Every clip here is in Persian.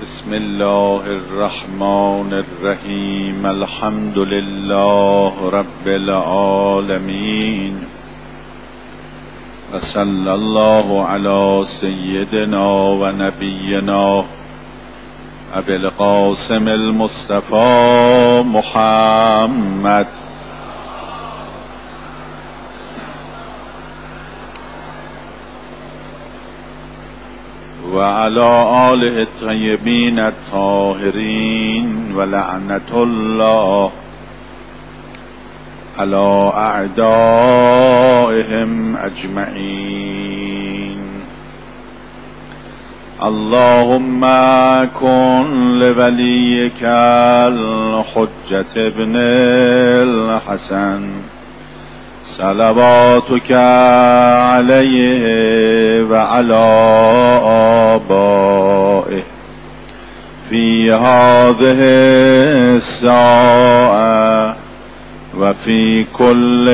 بسم الله الرحمن الرحیم. الحمد لله رب العالمین و صلی الله علی سیدنا و نبینا ابی القاسم المصطفى محمد و علی آله الطیبین الطاهرین و لعنت الله علی اعدائهم اجمعین. اللهم کن لولیک الحجة ابن الحسن صلواتك عليه وعلى آبائه في هذه الساعة وفي كل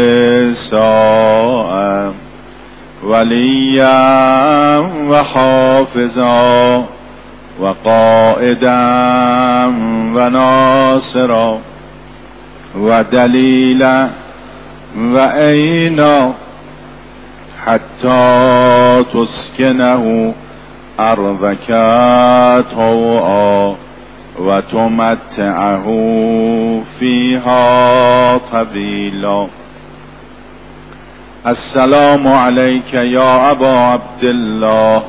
ساعة وليا وحافظا وقائدا وناصرا ودليلا وعينا حتى تسكنه أرضك طوعا وتمتعه فيها طويلا. السلام عليك يا أبا عبد الله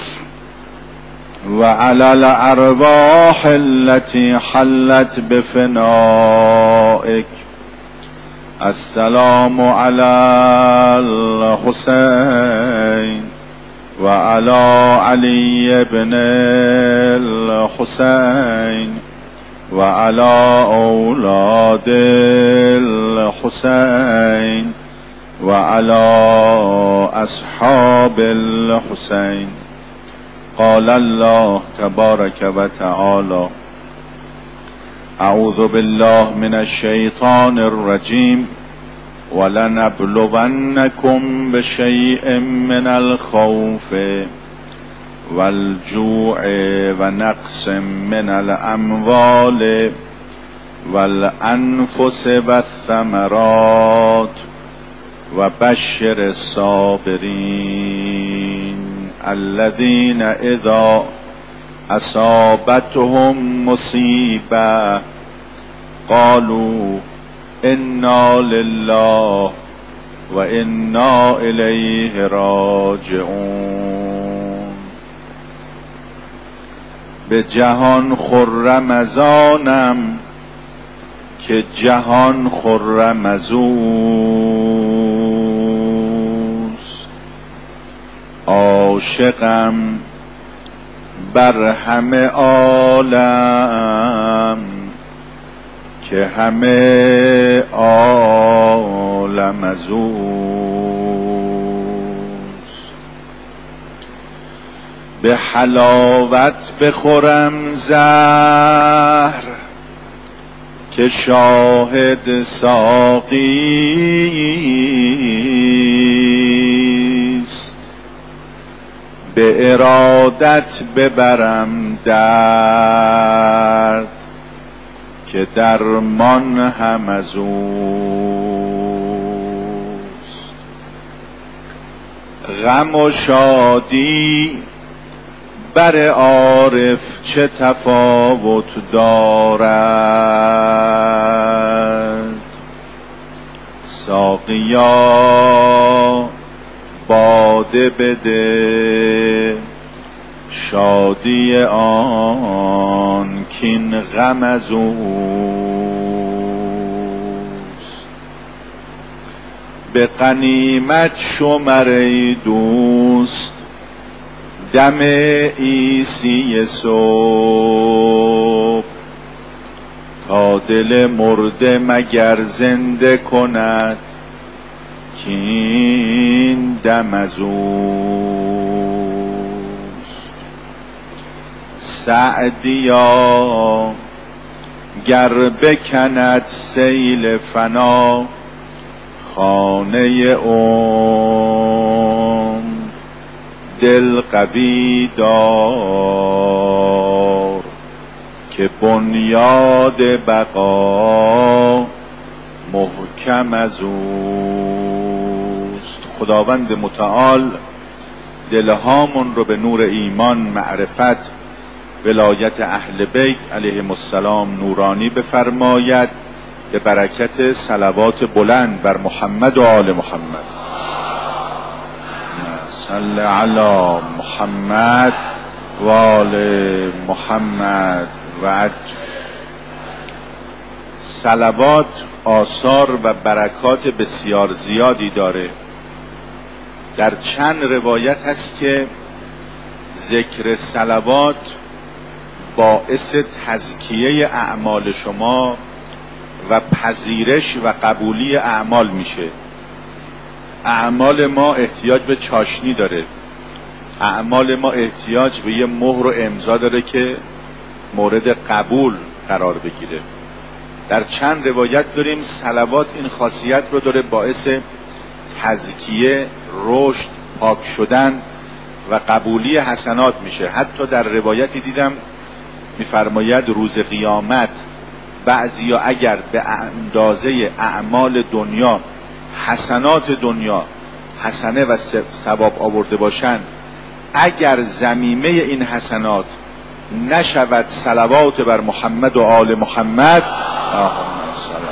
وعلى الأرواح التي حلت بفنائك. السلام على الحسين وعلى علي بن الحسين وعلى أولاد الحسين وعلى أصحاب الحسين. قال الله تبارك وتعالى: أعوذ بالله من الشيطان الرجيم ولنبلونكم بشيء من الخوف والجوع ونقص من الأموال والأنفس والثمرات وبشر الصابرين الذين إذا أصابتهم مصيبة قالوا إنا لله وإنا إليه راجعون. به جهان خرم از آنم که جهان خرم از اوست. عاشقم بر همه عالم که همه عالم از اوست. به حلاوت بخورم زهر که شاهد ساقیست. به ارادت ببرم درد که درمان هم از اوست. غم و شادی بر عارف چه تفاوت دارد؟ ساقیا باده بده شادی آن کین غم از اوست. به غنیمت شمر ای دوست دم عیسی صبح تا دل مرده مگر زنده کند کین دم از اوست. سعدیا گر بکند سیل فنا خانه عمر دل قوی دار که بنیاد بقا محکم از اوست. خداوند متعال دلهامون رو به نور ایمان، معرفت، ولایت اهل بیت علیهم السلام نورانی بفرماید، به برکت صلوات بلند بر محمد و آل محمد. صل علی محمد و آل محمد و عجل. صلوات آثار و برکات بسیار زیادی داره. در چند روایت هست که ذکر صلوات باعث تزکیه اعمال شما و پذیرش و قبولی اعمال میشه. اعمال ما احتیاج به چاشنی داره، اعمال ما احتیاج به یه مهر و امضا داره که مورد قبول قرار بگیره. در چند روایت داریم صلوات این خاصیت رو داره، باعث تزکیه، رشد، پاک شدن و قبولی حسنات میشه. حتی در روایتی دیدم میفرماید روز قیامت بعضیا اگر به اندازه اعمال دنیا، حسنات دنیا، حسنه و ثواب آورده باشن، اگر ضمیمه این حسنات نشود صلوات بر محمد و آل محمد، اللهم صل علی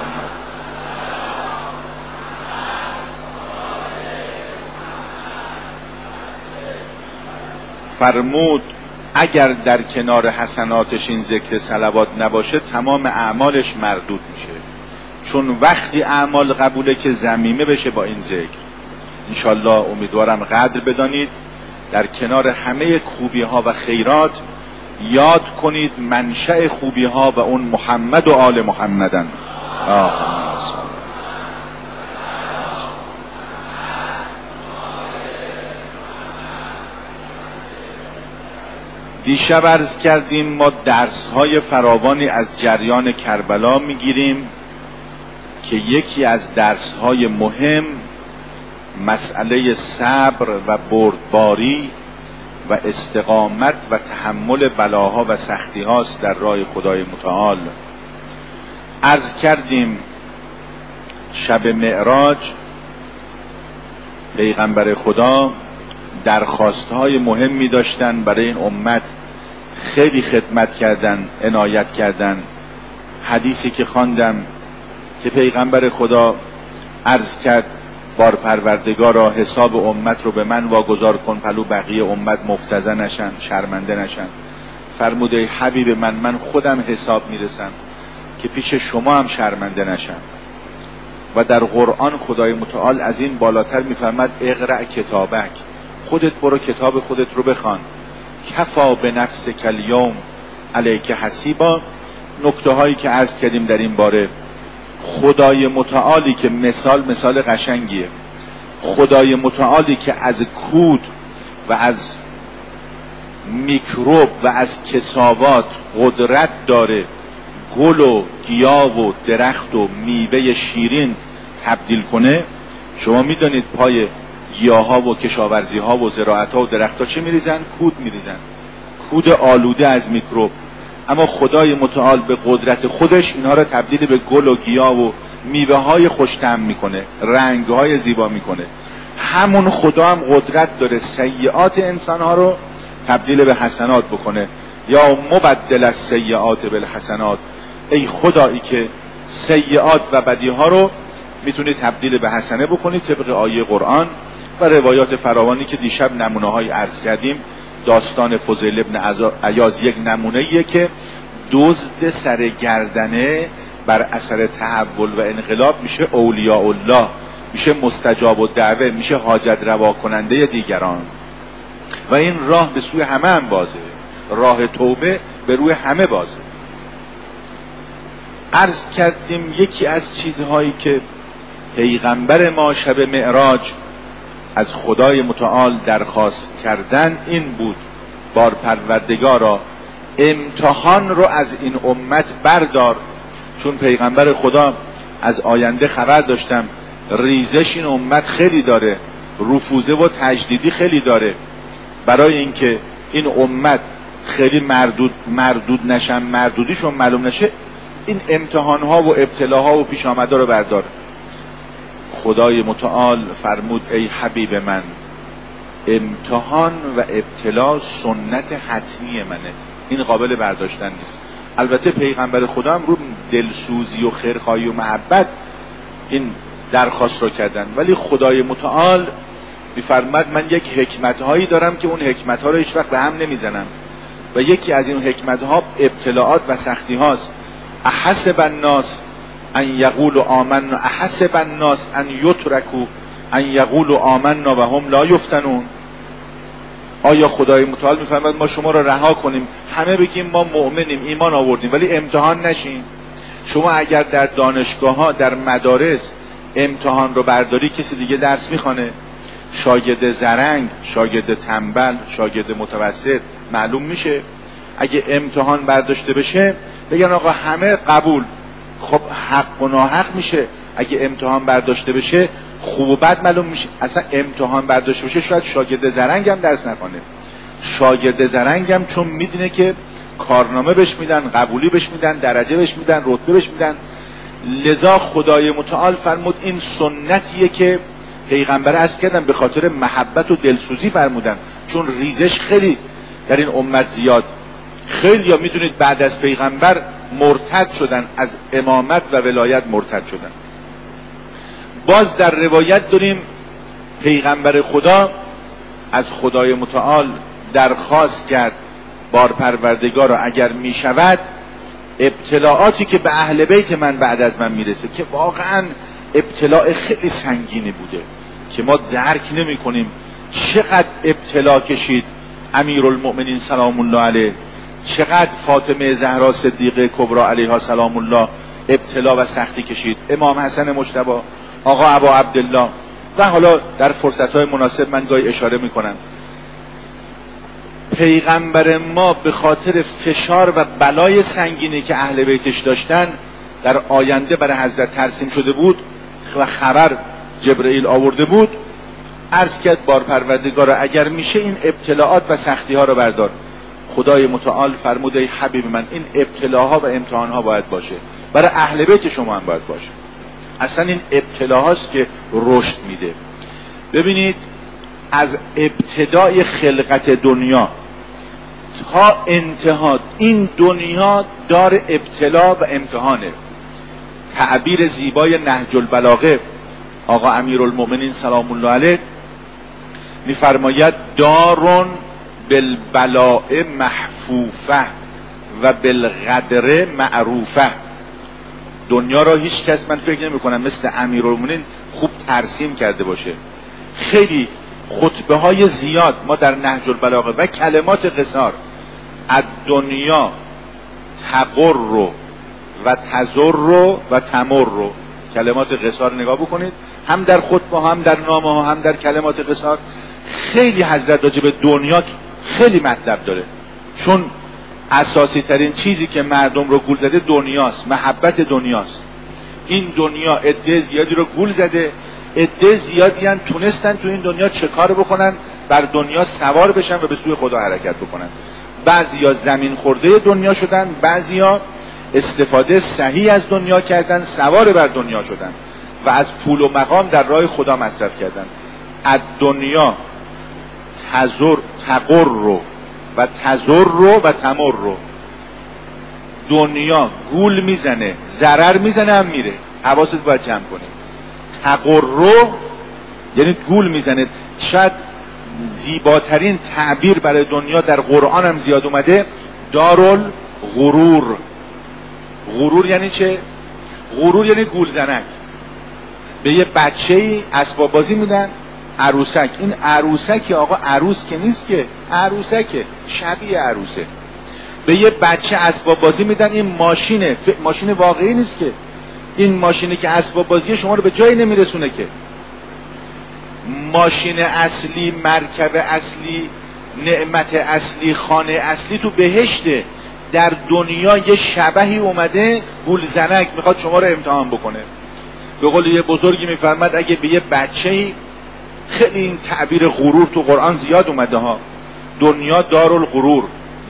فرمود اگر در کنار حسناتش این ذکر صلوات نباشه تمام اعمالش مردود میشه. چون وقتی اعمال قبوله که ضمیمه بشه با این ذکر. انشالله امیدوارم قدر بدانید، در کنار همه خوبی ها و خیرات یاد کنید منشأ خوبی ها و اون محمد و آل محمدن. دیشب عرض کردیم ما درس های فراوانی از جریان کربلا میگیریم که یکی از درس های مهم مسئله صبر و بردباری و استقامت و تحمل بلاها و سختی هاست در راه خدای متعال. عرض کردیم شب معراج پیغمبر خدا درخواستهای مهمی داشتن برای این امت، خیلی خدمت کردن، عنایت کردن. حدیثی که خواندم که پیغمبر خدا عرض کرد بار پروردگارا حساب امت رو به من واگذار کن پلو بقیه امت مفتضح نشن، شرمنده نشن. فرموده حبیب من خودم حساب میرسم که پیش شما هم شرمنده نشن. و در قرآن خدای متعال از این بالاتر میفرماد اقرأ کتابک، خودت برو کتاب خودت رو بخوان. کفا به نفسک الیوم علیک حسیبا. نکته هایی که عرض کردیم در این باره، خدای متعالی که مثال قشنگیه، خدای متعالی که از کود و از میکروب و از کثافات قدرت داره گل و گیاه و درخت و میوه شیرین تبدیل کنه. شما میدونید پای گیاه ها و کشاورزی ها و زراعت ها و درخت ها چه میریزن؟ کود میریزن، کود آلوده از میکروب. اما خدای متعال به قدرت خودش اینها را تبدیل به گل و گیاه و میوه های خوش‌طعم میکنه، رنگ های زیبا میکنه. همون خدا هم قدرت داره سیئات انسان ها رو تبدیل به حسنات بکنه. یا مبدل از سیئات بالحسنات، ای خدایی که سیئات و بدی ها رو میتونی تبدیل به حسنه بکنی طبق آیه قرآن و روایات فراوانی که دیشب نمونه های عرض کردیم. داستان فضیل ابن عیاض یک نمونه‌ایه که دزد سرگردنه بر اثر تحول و انقلاب میشه اولیاء الله، میشه مستجاب الدعوه، میشه حاجت روا کننده دیگران. و این راه به سوی همه هم بازه، راه توبه به روی همه بازه. عرض کردیم یکی از چیزهایی که پیغمبر ما شب معراج از خدای متعال درخواست کردن این بود بار پروردگارا امتحان رو از این امت بردار. چون پیغمبر خدا از آینده خبر داشتم ریزش این امت خیلی داره، رفوزه و تجدیدی خیلی داره. برای اینکه این امت خیلی مردود نشن، مردودیشون معلوم نشه، این امتحان ها و ابتلاها و پیش آمده رو بردار. خدای متعال فرمود ای حبیب من، امتحان و ابتلا سنت حتمی منه، این قابل برداشتن نیست. البته پیغمبر خدا هم رو دلسوزی و خیرخواهی و محبت این درخواست رو کردن، ولی خدای متعال میفرماد من یک حکمت هایی دارم که اون حکمت ها رو هیچ وقت به هم نمیزنم و یکی از این حکمت ها ابتلاعات و سختی هاست. احسب الناس ان یقولوا آمنا، احسب الناس ان یترکوا ان یقولوا آمنا و هم لا یفتنون. آیا خدای متعال میفرماید ما شما را رها کنیم همه بگیم ما مؤمنیم ایمان آوردیم ولی امتحان نشیم؟ شما اگر در دانشگاه ها در مدارس امتحان رو برداری کسی دیگه درس میخوانه؟ شاگرد زرنگ، شاگرد تنبل، شاگرد متوسط معلوم میشه. اگه امتحان برداشته بشه بگن آقا همه قبول، خب حق و ناحق میشه. اگه امتحان برداشته بشه خوب و بد معلوم میشه. اصلا امتحان برداشته بشه شاید شاگرد زرنگ هم درس نکنه. شاگرد زرنگ هم چون میدونه که کارنامه بهش میدن، قبولی بهش میدن، درجه بهش میدن، رتبه بهش میدن. لذا خدای متعال فرمود این سنتیه که پیغمبر عرض کردن به خاطر محبت و دلسوزی فرمودن، چون ریزش خیلی در این امت زیاد. خیلی یا میدونید بعد از پیغمبر مرتد شدن، از امامت و ولایت مرتد شدن. باز در روایت داریم پیغمبر خدا از خدای متعال درخواست کرد بارپروردگار را اگر میشود ابتلاعاتی که به اهل بیت من بعد از من میرسه، که واقعا ابتلاع خیلی سنگینی بوده که ما درک نمی کنیم چقدر ابتلا کشید امیرالمؤمنین سلام الله علیه، چقدر فاطمه زهرا صدیقه کبری علیها سلام الله ابتلا و سختی کشید، امام حسن مجتبی، آقا ابا عبدالله. و حالا در فرصتهای مناسب من گاهی اشاره میکنم پیغمبر ما به خاطر فشار و بلای سنگینی که اهل بیتش داشتن در آینده برای حضرت ترسیم شده بود و خبر جبرئیل آورده بود، عرض کرد بارپروردگار اگر میشه این ابتلاعات و سختی ها رو بردار. خدای متعال فرموده ای حبیب من این ابتلاها و امتحانها باید باشه، برای اهل بیت شما هم باید باشه. اصلا این ابتلاهاست که رشد میده. ببینید از ابتدای خلقت دنیا تا انتها این دنیا دار ابتلا و امتحانه. تعبیر زیبای نهج البلاغه آقا امیرالمؤمنین سلام الله علیه میفرماید دارون بالبلاء محفوفه و بالقدر معروفه. دنیا را هیچ کس من فکر نمی کنم مثل امیرالمؤمنین خوب ترسیم کرده باشه. خیلی خطبه های زیاد ما در نهج البلاغه و کلمات قصار از دنیا تقر و تزر و تمر، کلمات قصار نگاه بکنید، هم در خطبه هم در نامه ها هم در کلمات قصار خیلی حضرت راجع به دنیا خیلی مطلب داره، چون اساسی ترین چیزی که مردم رو گول زده دنیاست، محبت دنیاست. این دنیا عده زیادی رو گول زده، عده زیادی هم تونستن تو این دنیا چه کار بکنن، بر دنیا سوار بشن و به سوی خدا حرکت بکنن. بعضیا زمین خورده دنیا شدن، بعضیا استفاده صحیح از دنیا کردن، سوار بر دنیا شدن و از پول و مقام در راه خدا مصرف کردن. از دنیا تقر و تزر و تمر، دنیا گول میزنه، ضرر میزنه هم میره، حواست باید جمع کنی. تقر یعنی گول میزنه. شاید زیباترین تعبیر برای دنیا در قرآن هم زیاد اومده، دارالغرور. غرور یعنی چه؟ غرور یعنی گول زنک. به یه بچه‌ای اسباب بازی میدن، عروسک. این عروسک آقا عروس که نیست که، عروسکه، شبیه عروسه. به یه بچه اسباب بازی میدن، این ماشینه، ماشین واقعی نیست که. این ماشینی که اسباب بازی شما رو به جایی نمیرسونه که. ماشین اصلی، مرکب اصلی، نعمت اصلی، خانه اصلی تو بهشته. در دنیا یه شبحی اومده گولزنک میخواد شما رو امتحان بکنه. به قول یه بزرگی میفرماد اگه به یه بچه‌ای، خیلی این تعبیر غرور تو قرآن زیاد اومده ها، دنیا دارالغرور،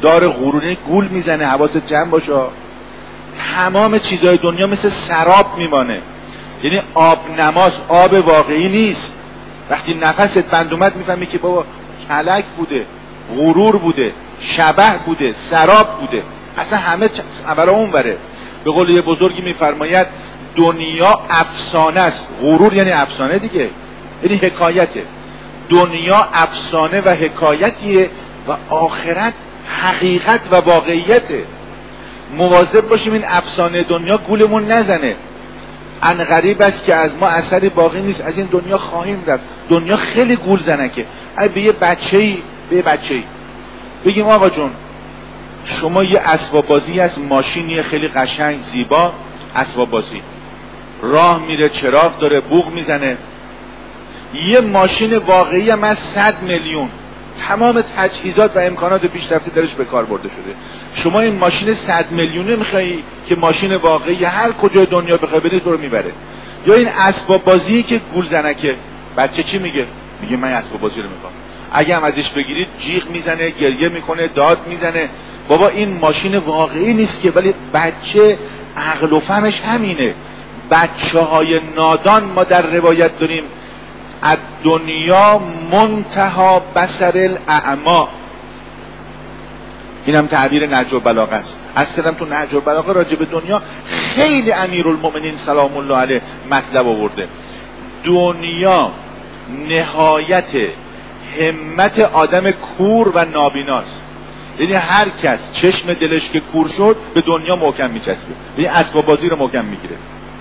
دار غرور، گول میزنه. حواست جمع باشه. تمام چیزهای دنیا مثل سراب میمانه، یعنی آب نماس، آب واقعی نیست. وقتی نفست بند اومد میفهمی که بابا کلک بوده، غرور بوده، شبح بوده، سراب بوده، اصلا همه برای اون بره. به قول یه بزرگی میفرماید دنیا افسانه است. غرور یعنی افسانه دیگه، یعنی حکایته. دنیا افسانه و حکایتیه و آخرت حقیقت و واقعیته. مواظب باشیم این افسانه دنیا گولمون نزنه. عنقریب است که از ما اثری باقی نیست، از این دنیا خواهیم رفت. دنیا خیلی گول زنکه. به یه بچه‌ای بگیم آقا جون شما یه اسباب بازی هست، ماشینی خیلی قشنگ زیبا، اسباب بازی، راه میره، چراغ داره، بوق میزنه. یه ماشین واقعی هم از 100 میلیون، تمام تجهیزات و امکانات پیشرفته درش به کار برده شده. شما این ماشین 100 میلیونه میخوایی که ماشین واقعی هر کجای دنیا بخوای بدی تو رو میبره؟ یا این اسباب بازی که گول زنکه؟ بچه چی میگه؟ میگه من اسباب بازی رو میخوام. اگه هم ازش بگیرید جیغ میزنه، گریه میکنه، داد میزنه. بابا این ماشین واقعی نیست که، ولی بچه عقل و فهمش همینه. بچه‌های نادان ما در روایت داریم از دنیا منتها بصر الاعما. این هم تعبیر نهج البلاغه است. از کردم تو نهج البلاغه راجع به دنیا خیلی امیرالمؤمنین سلام الله علیه مطلب آورده. دنیا نهایت همت آدم کور و نابیناست. یعنی هر کس چشم دلش که کور شد به دنیا محکم میچسبه، یعنی اسباب بازی رو محکم میگیره.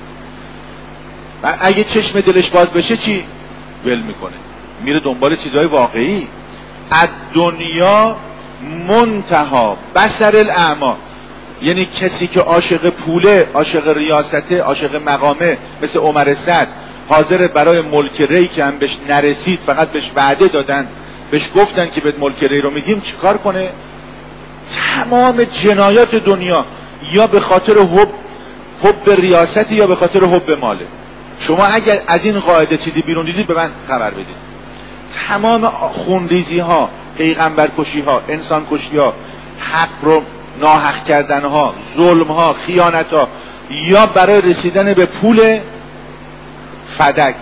و اگه چشم دلش باز بشه چی؟ ول میکنه، میره دنبال چیزهای واقعی. از دنیا منتها بصر الاعما، یعنی کسی که عاشق پوله، عاشق ریاسته، عاشق مقامه، مثل عمر سعد حاضر برای ملک ری که هم بهش نرسید، فقط بهش وعده دادن، بهش گفتن که به ملک ری رو میدیم، چیکار کنه؟ تمام جنایات دنیا یا به خاطر حب ریاستی یا به خاطر حب ماله. شما اگر از این قاعده چیزی بیرون دیدید به من خبر بدید. تمام خونریزی ها، پیغمبر کشی ها، انسان کشی ها، حق رو ناحق کردن ها، ظلم ها، خیانت ها، یا برای رسیدن به پول فدک.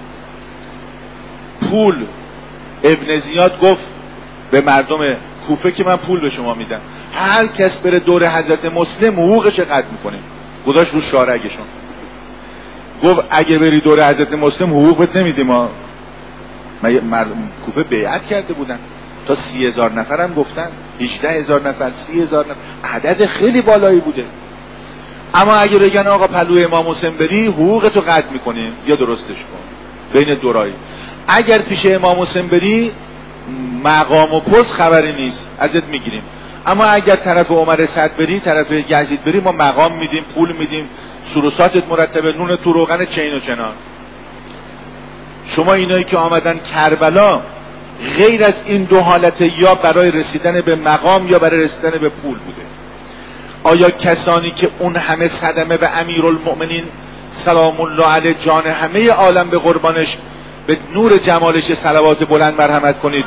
پول، ابن زیاد گفت به مردم کوفه که من پول به شما میدم، هر کس بره دور حضرت مسلم حقوقش قطع میکنه. گذاشت رو شارعشون، گفت اگه بری دور حضرت مسلم حقوق بهت نمیدیم ما. مردم کوفه بیعت کرده بودن، تا 30,000 نفر هم گفتن، 18,000 نفر، 30,000 نفر، عدد خیلی بالایی بوده. اما اگه بگن آقا پلو امام حسین بری حقوقتو قطع میکنیم یا درستش کن، بین دورایی. اگر پیش امام حسین بری مقام و پست خبری نیست، ازت میگیریم. اما اگر طرف عمر سعد بری، طرف یزید بری، ما مقام میدیم، پول میدیم، سروساتت مرتبه، نون تو روغن، چین و چنان. شما اینایی که آمدن کربلا غیر از این دو حالت، یا برای رسیدن به مقام یا برای رسیدن به پول بوده. آیا کسانی که اون همه صدمه به امیرالمؤمنین سلام الله علیه جان همه عالم به قربانش، به نور جمالش صلوات بلند مرحمت کنید.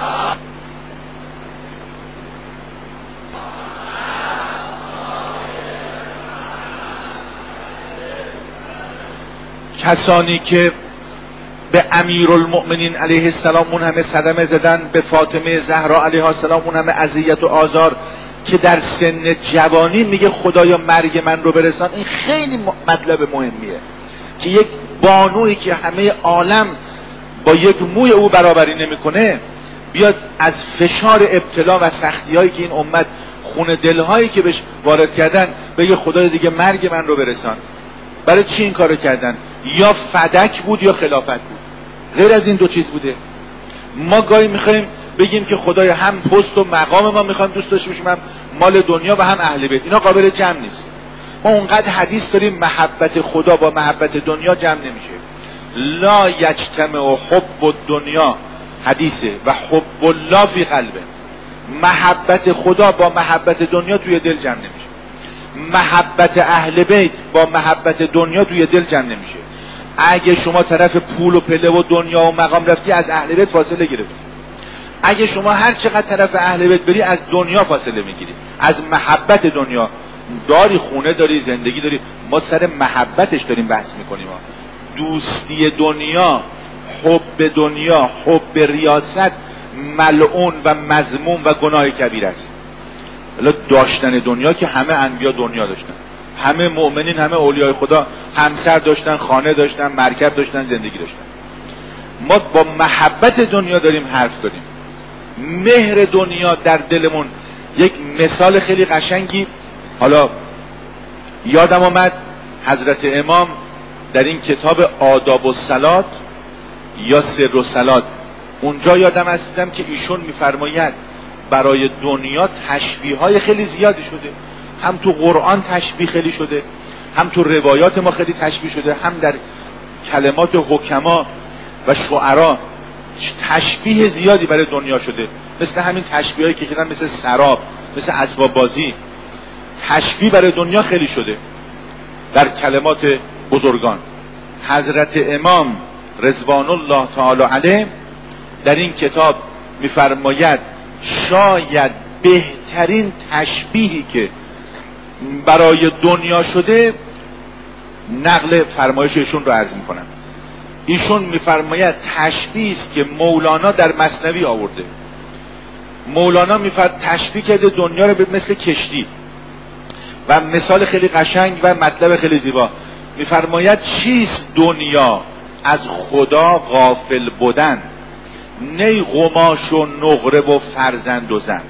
کسانی که به امیرالمؤمنین علیه السلام اون همه صدمه زدن، به فاطمه زهرا علیها السلام اون همه اذیت و آزار، که در سن جوانی میگه خدایا مرگ من رو برسان. این خیلی مطلب مهمیه که یک بانویی که همه عالم با یک موی او برابری نمیکنه، بیاد از فشار ابتلا و سختی هایی که این امت، خون دلهایی که بهش وارد کردن، بگه خدای دیگه مرگ من رو برسان. برای چی این کارو کردن؟ یا فدک بود یا خلافت بود، غیر از این دو چیز بوده. ما گاهی میخوایم بگیم که خدای هم پست و مقام ما میخوایم دوست داشته باشیم، هم مال دنیا و هم اهل بیت. اینا قابل جمع نیست. ما اونقدر حدیث داریم محبت خدا با محبت دنیا جمع نمیشه. لا یجتمع حب الدنیا، حدیثه، و حب الله فی قلبه. محبت خدا با محبت دنیا توی دل جمع نمیشه. محبت اهل بیت با محبت دنیا توی دل جمع نمیشه. اگه شما طرف پول و پله و دنیا و مقام رفتی، از اهل بیت فاصله گرفتی. اگه شما هر چقدر طرف اهل بیت بری از دنیا فاصله میگیری، از محبت دنیا. داری خونه داری، زندگی داری، ما سر محبتش داریم بحث میکنیم. دوستی دنیا، حب دنیا، حب ریاست ملعون و مذموم و گناه کبیر است. الا داشتن دنیا که همه انبیا دنیا داشتن، همه مؤمنین، همه اولیای خدا همسر داشتن، خانه داشتن، مرکب داشتن، زندگی داشتن. ما با محبت دنیا داریم حرف داریم. مهر دنیا در دلمون. یک مثال خیلی قشنگی حالا یادم آمد، حضرت امام در این کتاب آداب الصلات یا سر الصلات، اونجا یادم هستم که ایشون میفرماید برای دنیا تشبیه های خیلی زیادی شده. هم تو قرآن تشبیه خیلی شده، هم تو روایات ما خیلی تشبیه شده، هم در کلمات حکما و شعرا تشبیه زیادی برای دنیا شده. مثل همین تشبیه هایی که کردن، مثل سراب، مثل اسباب بازی. تشبیه برای دنیا خیلی شده در کلمات بزرگان. حضرت امام رضوان الله تعالی علیه در این کتاب میفرماید شاید بهترین تشبیهی که برای دنیا شده، نقل فرمایش ایشون رو عرض میکنم. ایشون میفرماید تشبیه است که مولانا در مثنوی آورده. مولانا تشبیه کرده دنیا رو به مثل کشتی و مثال خیلی قشنگ و مطلب خیلی زیبا. میفرماید چیست دنیا از خدا غافل بودن، نی قماش و نقره و فرزند و زن.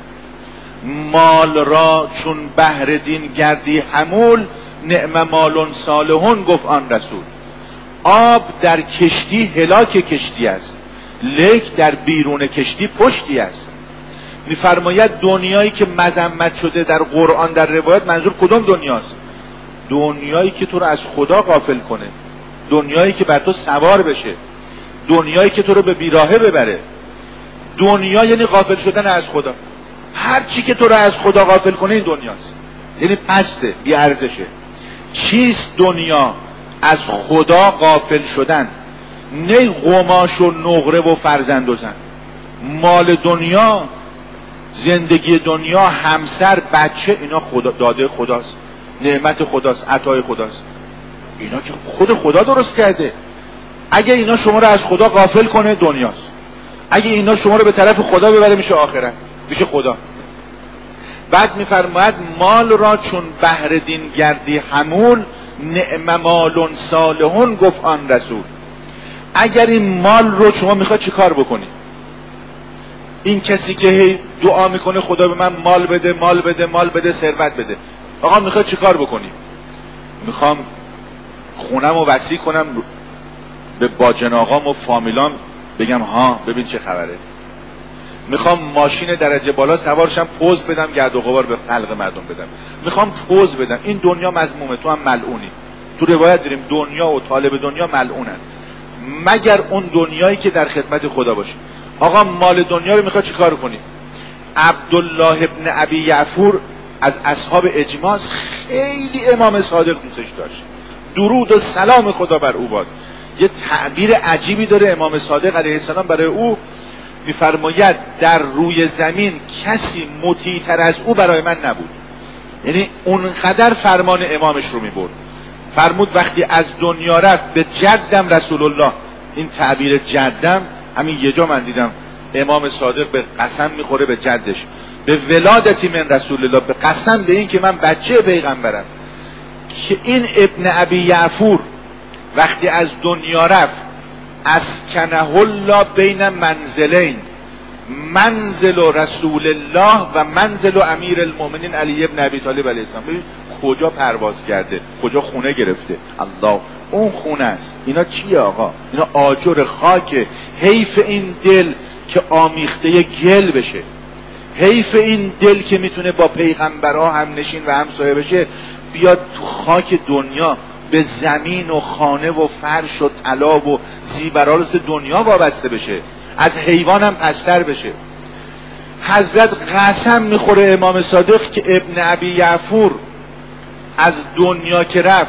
مال را چون بهر دین گردی حمول، نعم مال صالحون گفت آن رسول. آب در کشتی هلاک کشتی است، لیک در بیرون کشتی پشتی است. میفرماید دنیایی که مذمت شده در قرآن در روایت، منظور کدوم دنیاست؟ دنیایی که تو رو از خدا غافل کنه، دنیایی که بر تو سوار بشه، دنیایی که تو رو به بیراهه ببره. دنیا یعنی غافل شدن از خدا. هر چی که تو رو از خدا غافل کنه این دنیاست، یعنی پسته، بی ارزشه. چیست دنیا؟ از خدا غافل شدن، نه قماش و نقره و فرزند و زن. مال دنیا، زندگی دنیا، همسر، بچه، اینا خدا داده خداست، نعمت خداست، عطای خداست. اینا که خود خدا درست کرده. اگه اینا شما رو از خدا غافل کنه دنیاست، اگه اینا شما رو به طرف خدا ببره میشه آخرت، میشه خدا. بعد میفرماید مال را چون بهر دین گردی حمول، نعم مال صالحون گفت آن رسول. اگر این مال رو شما میخواد چی کار بکنی؟ این کسی که هی دعا میکنه خدا به من مال بده، مال بده، مال بده، ثروت بده، آقا میخواد چی کار بکنی؟ میخوام خونم رو وسیع کنم، به باجناقام و فامیلام بگم ها ببین چه خبره. میخوام ماشین درجه بالا سوارشم، پوز بدم، گرد و غبار به خلق مردم بدم. میخوام پوز بدم. این دنیا مذمومه، تو هم ملعونی. تو روایت داریم دنیا و طالب دنیا ملعونن، مگر اون دنیایی که در خدمت خدا باشه. آقا مال دنیا رو میخواد چیکار کنی؟ عبدالله ابن ابی یعفور از اصحاب اجماع، خیلی امام صادق دوستش داشت، درود و سلام خدا بر او باد. یه تعبیر عجیبی داره امام صادق علیه السلام برای او، میفرماید در روی زمین کسی مطیع‌تر از او برای من نبود. یعنی اونقدر فرمان امامش رو میبرد. فرمود وقتی از دنیا رفت به جدم رسول الله. این تعبیر جدم همین یه جا من دیدم امام صادق به قسم میخوره به جدش، به ولادتی من رسول الله، به قسم به این که من بچه پیغمبرم. که این ابن ابی یعفور وقتی از دنیا رفت، اسکنه الله بین منزلین، منزل رسول الله و منزل امیر المؤمنین علی ابن ابی طالب علیه السلام. ببین کجا پرواز کرده، کجا خونه گرفته. الله اون خونه است. اینا چیه آقا؟ اینا آجر خاکه. حیف این دل که آمیخته گل بشه، حیف این دل که میتونه با پیغمبرها هم نشین و همسایه بشه، بیاد تو خاک دنیا به زمین و خانه و فرش و طلا و زیورالات دنیا وابسته بشه، از حیوان هم پستر بشه. حضرت قسم میخوره امام صادق که ابن ابی یعفور از دنیا که رفت،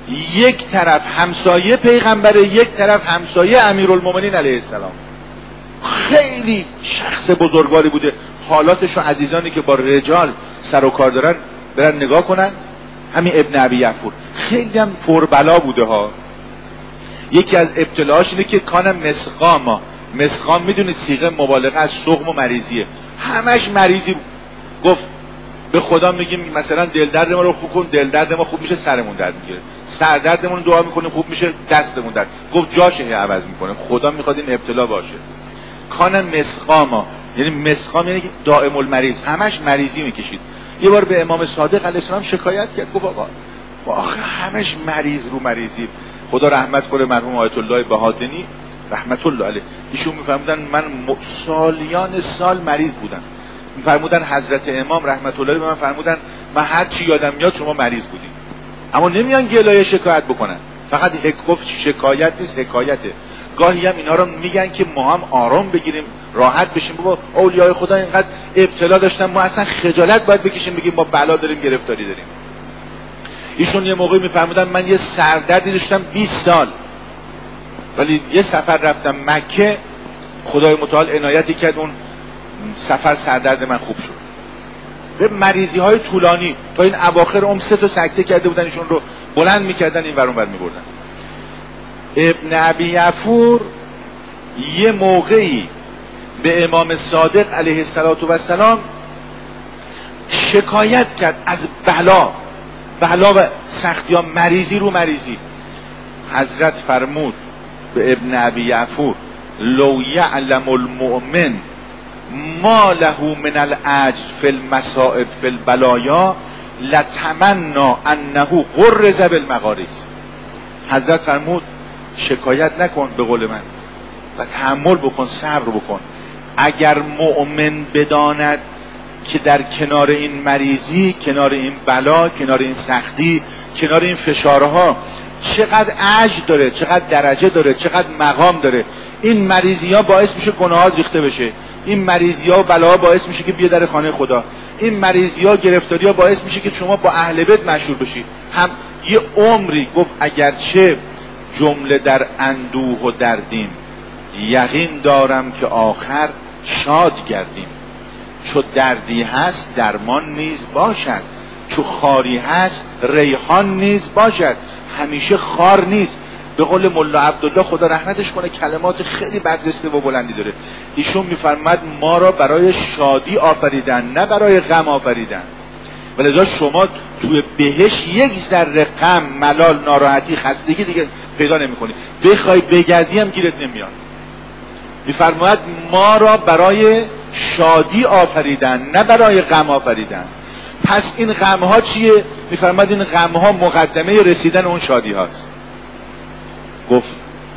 یک طرف همسایه پیغمبره، یک طرف همسایه امیرالمومنین علیه السلام. خیلی شخص بزرگواری بوده. حالاتش رو عزیزانی که با رجال سر و کار دارن برن نگاه کنن. همین ابن ابی یعفور خیلی هم پربلا بوده ها. یکی از ابتلاهاش اینه که کان مسقاما، مسقام میدونید صیغه مبالغه از سقم و مریضیه، همش مریضی. گفت به خدا میگیم مثلا دل درد ما رو خوب کن، دل درد ما خوب میشه، سرمون درد میگیره، سر دردمون دعا میکنیم خوب میشه، دستمون درد. گفت جاشه عوض میکنه، خدا میخواد این ابتلا باشه. کان مسقاما یعنی مسقام یعنی دائم المریض، همش مریضی میکشید. یه بار به امام صادق علیه السلام شکایت کرد، گفت آخه همش مریض رو مریضی. خدا رحمت کنه مرحوم آیت الله بهادنی رحمت الله علیه، ایشون میفرمودن من سالیان سال مریض بودم. میفرمودن حضرت امام رحمت الله علیه به من فرمودن من هر چی یادم میاد شما مریض بودین. اما نمیان گلایه شکایت بکنن، فقط گفت شکایت نیست حکایته. گاهی هم اینا رو میگن که ما هم آرام بگیریم راحت بشیم. بابا اولیاء خدا اینقدر ابتلا داشتن، ما اصلا خجالت باید بکشیم بگیم ما بلا داریم گرفتاری داریم. ایشون یه موقعی میفرمودن من یه سردردی داشتم 20 سال، ولی یه سفر رفتم مکه، خدای متعال عنایتی کرد اون سفر سردرد من خوب شد. به مریضی های طولانی تا این اواخر عمر 3 تا سکته کرده بودن، ایشون رو بلند میکردن این ور اون ور میبردن. ابن ابی یعفور یه موقعی به امام صادق علیه السلام شکایت کرد از بلا و سختی ها، مریضی رو مریضی. حضرت فرمود به ابن ابی یعفور لو یعلم المؤمن ما له من الاجر فی المصائب فی البلایا لتمنا انه غرز بالمغارز. حضرت فرمود شکایت نکن به قول من و تحمل بکن، صبر بکن. اگر مؤمن بداند که در کنار این مریضی، کنار این بلا، کنار این سختی، کنار این فشارها چقدر اجر داره، چقدر درجه داره، چقدر مقام داره. این مریضی ها باعث میشه گناهات ریخته بشه، این مریضی ها و بلاها باعث میشه که بیا در خانه خدا، این مریضی ها گرفتاری ها باعث میشه که شما با اهل بیت مشهور بشی. هم یه عمری گفت اگرچه جمله در اندوه و دردیم، یقین دارم که آخر شاد گردیم. چو دردی هست درمان نیز باشد، چو خاری هست ریحان نیز باشد. همیشه خار نیست. به قول ملا عبدالله خدا رحمتش کنه کلمات خیلی برجسته و بلندی داره. ایشون میفرماد ما را برای شادی آفریدن نه برای غم آفریدن. ولذا شما توی بهش یک ذره غم، ملال، ناراحتی، خستگی دیگه پیدا نمی‌کنی. بخوای بگردی هم گیرت نمیاد. میفرماد ما را برای شادی آفریدن نه برای غم آفریدن. پس این غم ها چیه؟ میفرماد این غم ها مقدمه رسیدن اون شادی هاست. گفت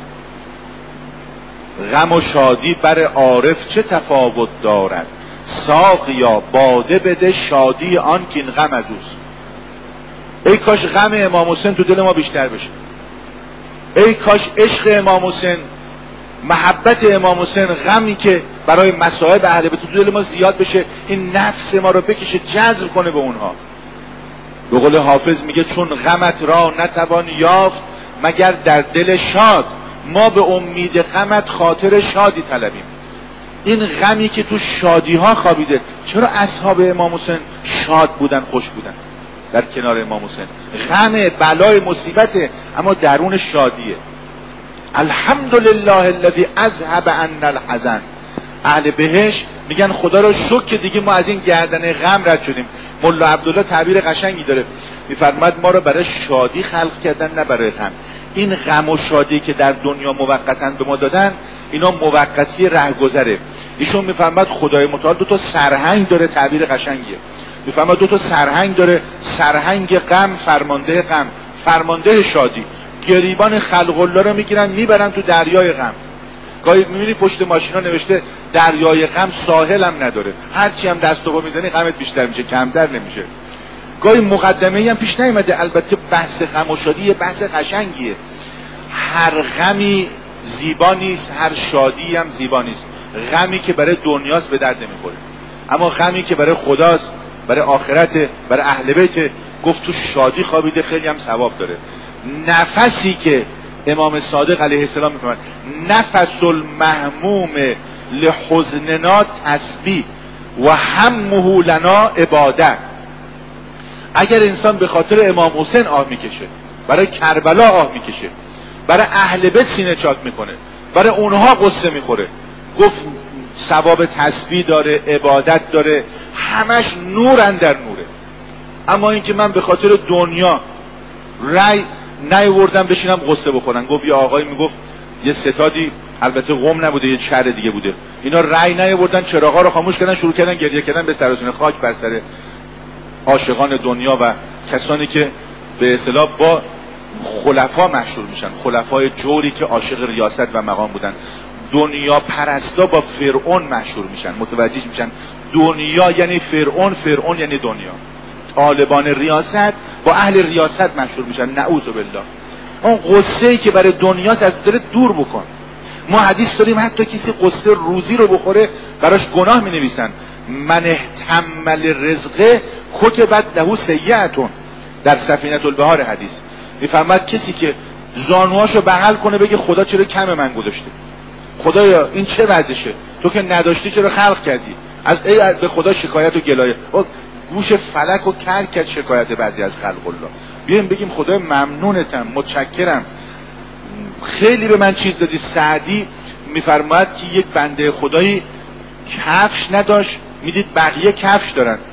غم و شادی بر عارف چه تفاوت دارد، ساقیا باده بده شادی آن که این غم از اوست. ای کاش غم امام حسین تو دل ما بیشتر بشه، ای کاش عشق امام حسین، محبت امام حسین، غمی که برای مصائب اهل بیت تو دل ما زیاد بشه، این نفس ما رو بکشه جذب کنه به اونها. به قول حافظ میگه چون غمت را نتوان یافت مگر در دل شاد، ما به امید غمت خاطر شادی طلبیم. این غمی که تو شادی ها خوابیده. چرا اصحاب امام حسین شاد بودن، خوش بودن در کنار امام حسین؟ غم، بلای، مصیبته، اما درون شادیه. الحمدلله الذی اذهب عنا الحزن. اهل بهشت میگن خدا رو شکر که دیگه ما از این گردن غم رد شدیم. ملا عبدالله تعبیر قشنگی داره، میفرماد ما رو برای شادی خلق کردن نه برای غم. این غم و شادی که در دنیا موقتا به ما دادن اینا موقتی رهگذره. ایشون میفرماد خدای متعال 2 تا سرهنگ داره، تعبیر قشنگیه. میفرماد 2 تا سرهنگ داره، سرهنگ غم، فرمانده غم، فرمانده شادی. گریبان خلق الله رو میگیرن میبرن تو دریای غم. گاهی میبینی پشت ماشینا نوشته دریای غم، ساحل هم نداره، هرچی هم دست و پا میزنی غمت بیشتر میشه، کمتر نمیشه. گاهی مقدمه‌ای هم پیش نیومده. البته بحث غم و شادی یه بحث قشنگیه. هر غمی زیبا نیست، هر شادی هم زیبا نیست. غمی که برای دنیاست به درد نمیخوره، اما غمی که برای خداست، برای آخرت، برای اهل بیت، گفت تو شادی خوابیده خیلی هم ثواب داره. نفسی که امام صادق علیه السلام میفرماد نفس المهموم لحزننا تسبیح و همه لنا عباده. اگر انسان به خاطر امام حسین آه میکشه، برای کربلا آه میکشه، برای اهل بیت سینه چاک میکنه، برای اونها قصه میخوره، گفت ثواب تسبیح داره، عبادت داره، همش نور اندر نوره. اما اینکه من به خاطر دنیا رأی نیاوردم بشینم قصه بخورن، گفت یه آقایی میگفت یه ستادی، البته قم نبوده یه شهر دیگه بوده، اینا رأی نیاوردن، چراغا رو خاموش کردن، شروع کردن گریه کردن به سراسر خاک بر سر عاشقان دنیا و کسانی که به اصطلاح با خلفا مشهور میشن، خلفای جوری که عاشق ریاست و مقام بودن. دنیا پرستا با فرعون مشهور میشن، متوجه میشن دنیا یعنی فرعون، فرعون یعنی دنیا. طالبان ریاست با اهل ریاست مشهور میشن، نعوذ بالله. اون قصه ای که برای دنیاست از دل دور بکن. ما حدیث داریم حتی کسی قصه روزی رو بخوره براش گناه می نویسن، من احتمل رزقه کتبت له سیئتون، در سفینة البحار حدیث میفرماد کسی که زانوهاشو بغل کنه بگه خدا چرا کم من گذاشته، خدایا این چه وضعشه، تو که نداشتی چرا خلق کردی، از به خدا شکایت و گلایه. گوش فلک و کر کرد شکایت بعضی از خلق الله. بیایم بگیم خدای ممنونتم، متشکرم، خیلی به من چیز دادی. سعدی میفرماید که یک بنده خدایی کفش نداشت، میدید بقیه کفش دارن،